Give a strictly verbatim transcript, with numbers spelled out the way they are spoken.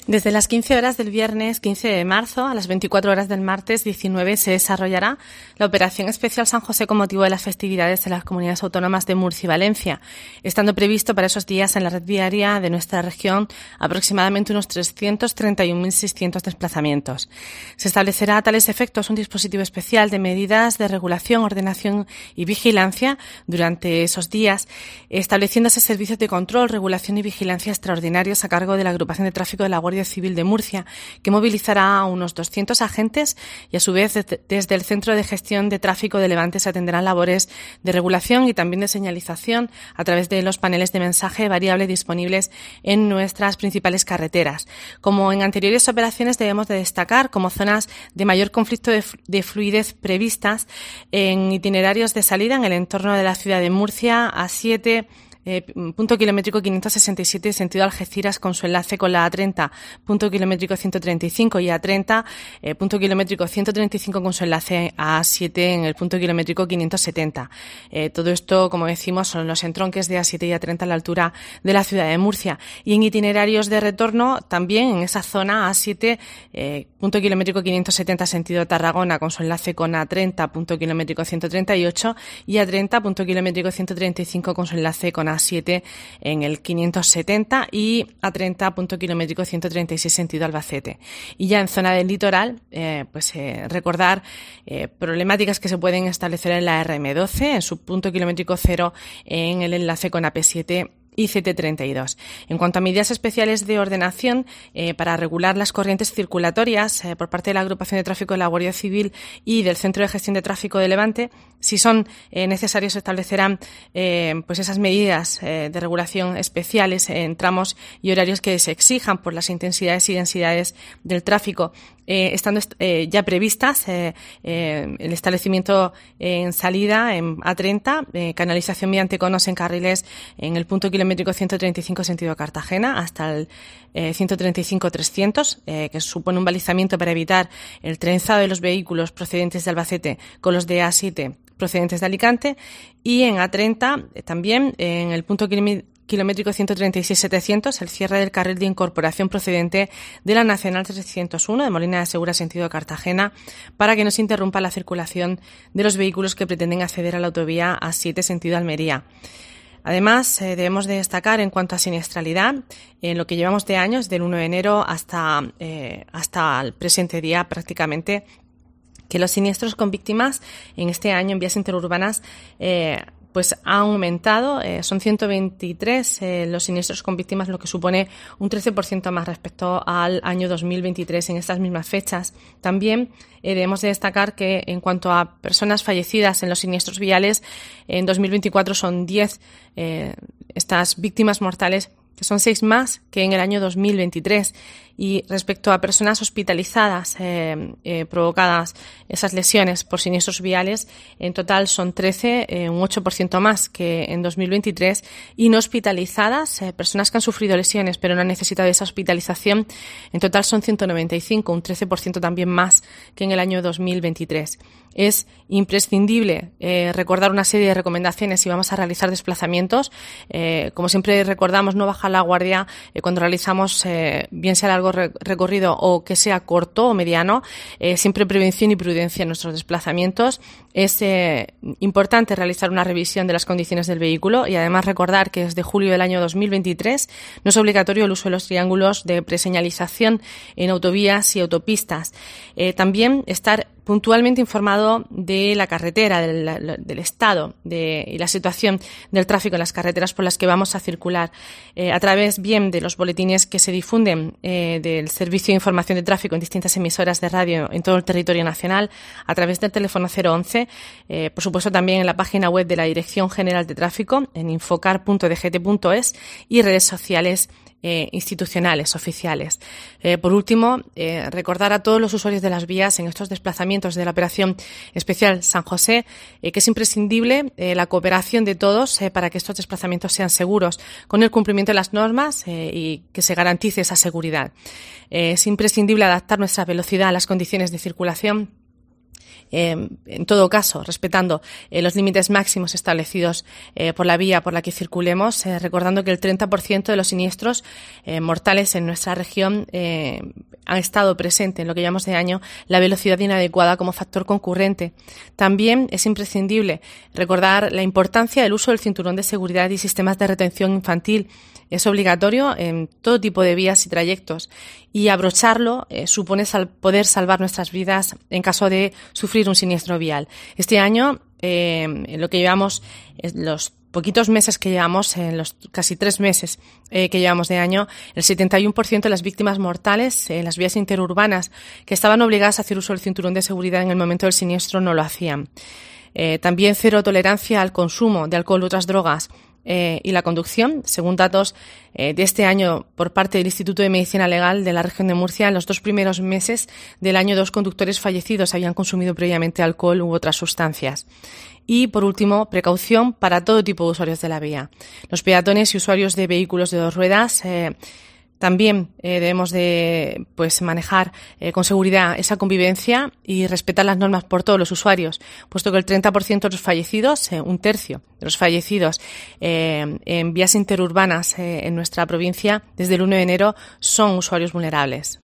Desde las quince horas del viernes quince de marzo a las veinticuatro horas del martes diecinueve se desarrollará la Operación Especial San José con motivo de las festividades de las comunidades autónomas de Murcia y Valencia, estando previsto para esos días en la red viaria de nuestra región aproximadamente unos trescientos treinta y un mil seiscientos desplazamientos. Se establecerá a tales efectos un dispositivo especial de medidas de regulación, ordenación y vigilancia durante esos días, estableciéndose servicios de control, regulación y vigilancia extraordinarios a cargo de la Agrupación de Tráfico de la Guardia Civil de Murcia, que movilizará a unos doscientos agentes y a su vez desde el Centro de Gestión de Tráfico de Levante se atenderán labores de regulación y también de señalización a través de los paneles de mensaje variable disponibles en nuestras principales carreteras. Como en anteriores operaciones debemos de destacar como zonas de mayor conflicto de, de fluidez previstas en itinerarios de salida en el entorno de la ciudad de Murcia, A siete, Eh, punto kilométrico quinientos sesenta y siete sentido Algeciras con su enlace con la A treinta, punto kilométrico ciento treinta y cinco y A treinta, eh, punto kilométrico ciento treinta y cinco con su enlace a A siete en el punto kilométrico quinientos setenta. Eh, todo esto, como decimos, son los entronques de A siete y A treinta a la altura de la ciudad de Murcia. Y en itinerarios de retorno, también en esa zona A siete, eh, punto kilométrico quinientos setenta sentido Tarragona con su enlace con A treinta, punto kilométrico ciento treinta y ocho y A treinta, punto kilométrico ciento treinta y cinco con su enlace con A siete en el quinientos setenta y A treinta, punto kilométrico ciento treinta y seis sentido Albacete. Y ya en zona del litoral, eh, pues eh, recordar eh, problemáticas que se pueden establecer en la R M doce, en su punto kilométrico cero en el enlace con A P siete y C T treinta y dos. En cuanto a medidas especiales de ordenación eh, para regular las corrientes circulatorias eh, por parte de la Agrupación de Tráfico de la Guardia Civil y del Centro de Gestión de Tráfico de Levante, si son eh, necesarios se establecerán eh, pues esas medidas eh, de regulación especiales en tramos y horarios que se exijan por las intensidades y densidades del tráfico, eh, estando eh, ya previstas eh, eh, el establecimiento en salida en A treinta, eh, canalización mediante conos en carriles en el punto kilométrico ciento treinta y cinco sentido Cartagena hasta el eh, ciento treinta y cinco trescientos, eh, que supone un balizamiento para evitar el trenzado de los vehículos procedentes de Albacete con los de A siete procedentes de Alicante, y en A treinta eh, también eh, en el punto kilométrico ciento treinta y seis setecientos el cierre del carril de incorporación procedente de la Nacional trescientos uno de Molina de Segura sentido Cartagena para que no se interrumpa la circulación de los vehículos que pretenden acceder a la autovía A siete sentido Almería. Además, eh, debemos de destacar en cuanto a siniestralidad, en lo que llevamos de años, del uno de enero hasta, eh, hasta el presente día prácticamente, que los siniestros con víctimas en este año en vías interurbanas eh, pues ha aumentado, eh, son ciento veintitrés eh, los siniestros con víctimas, lo que supone un trece por ciento más respecto al año dos mil veintitrés en estas mismas fechas. También eh, debemos de destacar que en cuanto a personas fallecidas en los siniestros viales, en dos mil veinticuatro son diez eh, estas víctimas mortales, que son seis más que en el año dos mil veintitrés. Y respecto a personas hospitalizadas eh, eh, provocadas esas lesiones por siniestros viales, en total son trece, eh, un ocho por ciento más que en dos mil veintitrés, y no hospitalizadas, eh, personas que han sufrido lesiones pero no han necesitado esa hospitalización, en total son ciento noventa y cinco, un trece por ciento también más que en el año dos mil veintitrés. Es imprescindible eh, recordar una serie de recomendaciones si vamos a realizar desplazamientos. Eh, como siempre recordamos, no bajar la guardia eh, cuando realizamos, eh, bien sea largo recorrido o que sea corto o mediano, eh, siempre prevención y prudencia en nuestros desplazamientos. Es eh, importante realizar una revisión de las condiciones del vehículo y además recordar que desde julio del año dos mil veintitrés no es obligatorio el uso de los triángulos de preseñalización en autovías y autopistas. Eh, también estar puntualmente informado de la carretera, del, del estado de, y la situación del tráfico en las carreteras por las que vamos a circular, eh, a través bien de los boletines que se difunden eh, del Servicio de Información de Tráfico en distintas emisoras de radio en todo el territorio nacional, a través del teléfono cero once, eh, por supuesto también en la página web de la Dirección General de Tráfico, en infocar punto d g t punto es, y redes sociales Eh, institucionales, oficiales. Eh, por último, eh, recordar a todos los usuarios de las vías en estos desplazamientos de la Operación Especial San José eh, que es imprescindible eh, la cooperación de todos eh, para que estos desplazamientos sean seguros, con el cumplimiento de las normas eh, y que se garantice esa seguridad. Eh, es imprescindible adaptar nuestra velocidad a las condiciones de circulación Eh, en todo caso, respetando eh, los límites máximos establecidos eh, por la vía por la que circulemos, eh, recordando que el treinta por ciento de los siniestros eh, mortales en nuestra región eh, han estado presentes en lo que llamamos de año la velocidad inadecuada como factor concurrente. También es imprescindible recordar la importancia del uso del cinturón de seguridad y sistemas de retención infantil. Es obligatorio en todo tipo de vías y trayectos, y abrocharlo eh, supone sal- poder salvar nuestras vidas en caso de sufrir un siniestro vial. Este año, eh, en lo que llevamos, eh, los poquitos meses que llevamos, en los casi tres meses eh, que llevamos de año, el setenta y uno por ciento de las víctimas mortales en las vías interurbanas que estaban obligadas a hacer uso del cinturón de seguridad en el momento del siniestro no lo hacían. Eh, también cero tolerancia al consumo de alcohol u otras drogas eh, y la conducción. Según datos eh, de este año por parte del Instituto de Medicina Legal de la región de Murcia, en los dos primeros meses del año dos conductores fallecidos habían consumido previamente alcohol u otras sustancias. Y, por último, precaución para todo tipo de usuarios de la vía. Los peatones y usuarios de vehículos de dos ruedas eh, también eh, debemos de pues manejar eh, con seguridad esa convivencia y respetar las normas por todos los usuarios, puesto que el treinta por ciento de los fallecidos, eh, un tercio de los fallecidos eh, en vías interurbanas eh, en nuestra provincia desde el uno de enero son usuarios vulnerables.